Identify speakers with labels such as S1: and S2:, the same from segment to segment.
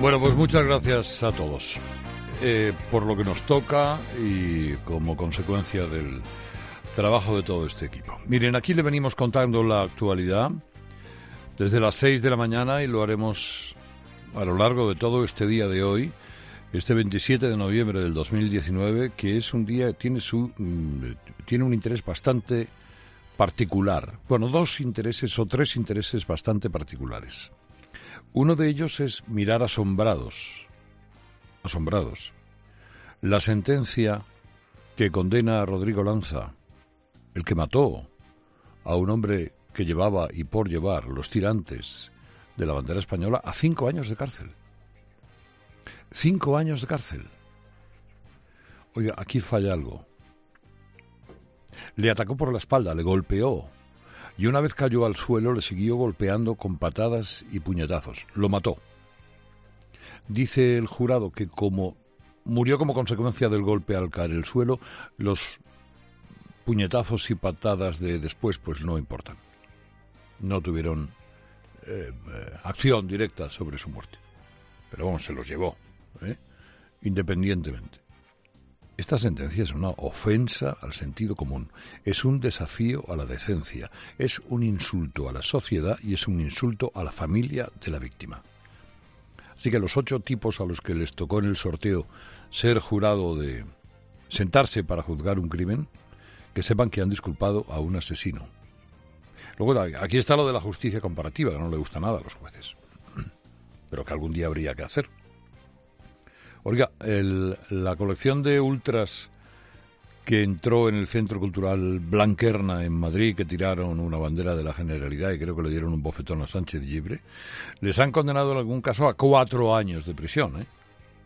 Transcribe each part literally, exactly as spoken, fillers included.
S1: Bueno, pues muchas gracias a todos eh, por lo que nos toca y como consecuencia del trabajo de todo este equipo. Miren, aquí le venimos contando la actualidad desde las seis de la mañana y lo haremos a lo largo de todo este día de hoy, este veintisiete de noviembre del dos mil diecinueve, que es un día, tiene su tiene un interés bastante particular. Bueno, dos intereses o tres intereses bastante particulares. Uno de ellos es mirar asombrados, asombrados, la sentencia que condena a Rodrigo Lanza, el que mató a un hombre que llevaba y por llevar los tirantes de la bandera española, a cinco años de cárcel. Cinco años de cárcel. Oiga, aquí falla algo. Le atacó por la espalda, le golpeó. Y una vez cayó al suelo, le siguió golpeando con patadas y puñetazos. Lo mató. Dice el jurado que como murió como consecuencia del golpe al caer al suelo, los puñetazos y patadas de después pues no importan. No tuvieron eh, eh, acción directa sobre su muerte. Pero vamos, se los llevó, ¿eh? Independientemente. Esta sentencia es una ofensa al sentido común, es un desafío a la decencia, es un insulto a la sociedad y es un insulto a la familia de la víctima. Así que los ocho tipos a los que les tocó en el sorteo ser jurado de sentarse para juzgar un crimen, que sepan que han disculpado a un asesino. Luego, aquí está lo de la justicia comparativa, que no le gusta nada a los jueces, pero que algún día habría que hacer. Oiga, el, la colección de ultras que entró en el Centro Cultural Blanquerna en Madrid, que tiraron una bandera de la Generalidad y creo que le dieron un bofetón a Sánchez Llibre, les han condenado en algún caso a cuatro años de prisión, ¿eh?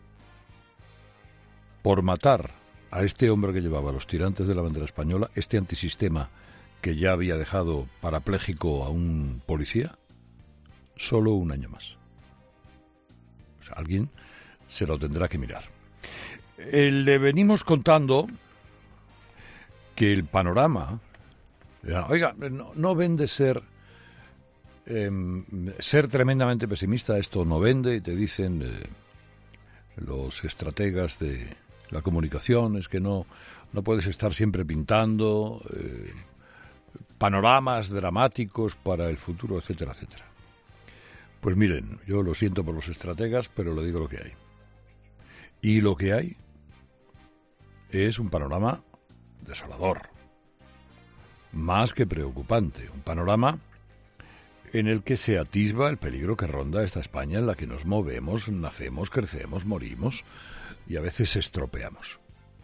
S1: Por matar a este hombre que llevaba los tirantes de la bandera española, este antisistema que ya había dejado parapléjico a un policía, solo un año más. O sea, alguien se lo tendrá que mirar. Eh, le venimos contando que el panorama, oiga, no, no vende ser eh, ser tremendamente pesimista, esto no vende, y te dicen eh, los estrategas de la comunicación, es que no, no puedes estar siempre pintando eh, panoramas dramáticos para el futuro, etcétera, etcétera. Pues miren, yo lo siento por los estrategas, pero le digo lo que hay. Y lo que hay es un panorama desolador, más que preocupante, un panorama en el que se atisba el peligro que ronda esta España en la que nos movemos, nacemos, crecemos, morimos y a veces estropeamos.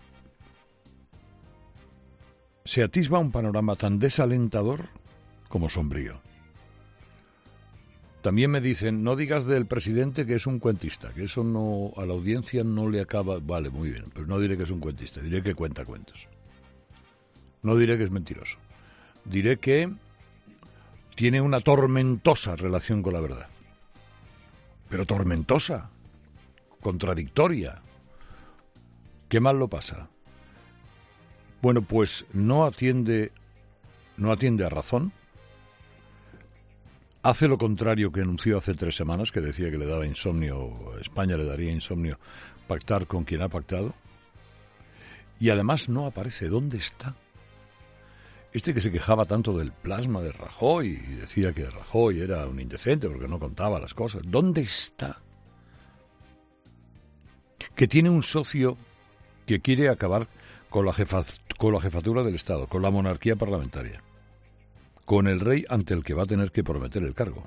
S1: Se atisba un panorama tan desalentador como sombrío. También me dicen, no digas del presidente que es un cuentista, que eso no a la audiencia no le acaba... Vale, muy bien, pero no diré que es un cuentista, diré que cuenta cuentos. No diré que es mentiroso. Diré que tiene una tormentosa relación con la verdad. Pero tormentosa, contradictoria. ¿Qué mal lo pasa? Bueno, pues no atiende, no atiende a razón. Hace lo contrario que anunció hace tres semanas, que decía que le daba insomnio, a España le daría insomnio pactar con quien ha pactado. Y además no aparece. ¿Dónde está? Este que se quejaba tanto del plasma de Rajoy y decía que Rajoy era un indecente porque no contaba las cosas. ¿Dónde está? Que tiene un socio que quiere acabar con la, jefa, con la jefatura del Estado, con la monarquía parlamentaria, con el rey ante el que va a tener que prometer el cargo.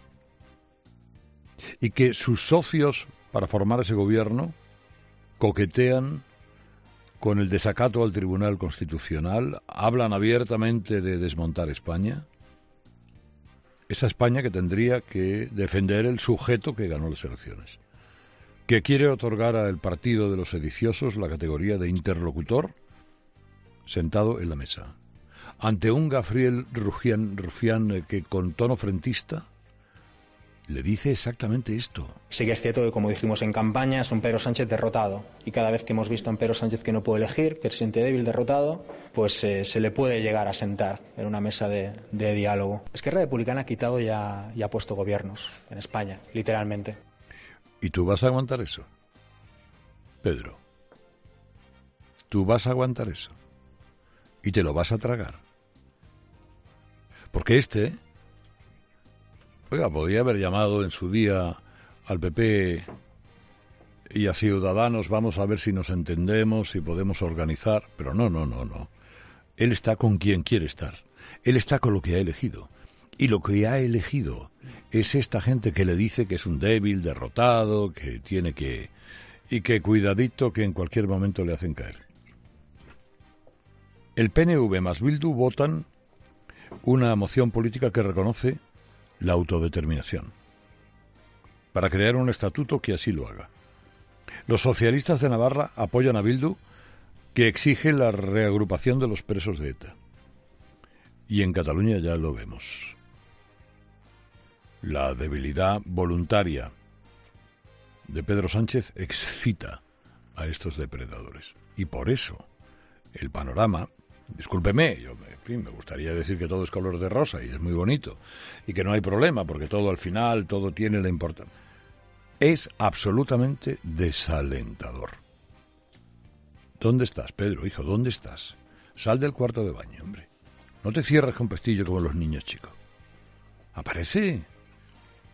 S1: Y que sus socios para formar ese gobierno coquetean con el desacato al Tribunal Constitucional, hablan abiertamente de desmontar España, esa España que tendría que defender el sujeto que ganó las elecciones, que quiere otorgar al partido de los sediciosos la categoría de interlocutor sentado en la mesa, ante un Gabriel Rufián, Rufián que con tono frentista le dice exactamente esto.
S2: Sí que es cierto que, como dijimos en campaña, es un Pedro Sánchez derrotado. Y cada vez que hemos visto a un Pedro Sánchez que no puede elegir, que se siente débil, derrotado, pues eh, se le puede llegar a sentar en una mesa de, de diálogo. Esquerra Republicana ha quitado y ha, y ha puesto gobiernos en España, literalmente.
S1: ¿Y tú vas a aguantar eso? Pedro, ¿tú vas a aguantar eso? ¿Y te lo vas a tragar? Porque este, oiga, podía haber llamado en su día al P P y a Ciudadanos, vamos a ver si nos entendemos, si podemos organizar, pero no, no, no, no. Él está con quien quiere estar. Él está con lo que ha elegido. Y lo que ha elegido es esta gente que le dice que es un débil, derrotado, que tiene que... y que cuidadito que en cualquier momento le hacen caer. El P N V más Bildu votan una moción política que reconoce la autodeterminación, para crear un estatuto que así lo haga. Los socialistas de Navarra apoyan a Bildu, que exige la reagrupación de los presos de ETA. Y en Cataluña ya lo vemos. La debilidad voluntaria de Pedro Sánchez excita a estos depredadores. Y por eso el panorama, discúlpeme, yo en fin, me gustaría decir que todo es color de rosa y es muy bonito, y que no hay problema, porque todo al final, todo tiene la importancia. Es absolutamente desalentador. ¿Dónde estás, Pedro, hijo? ¿Dónde estás? Sal del cuarto de baño, hombre. No te cierres con pestillo como los niños chicos. Aparece.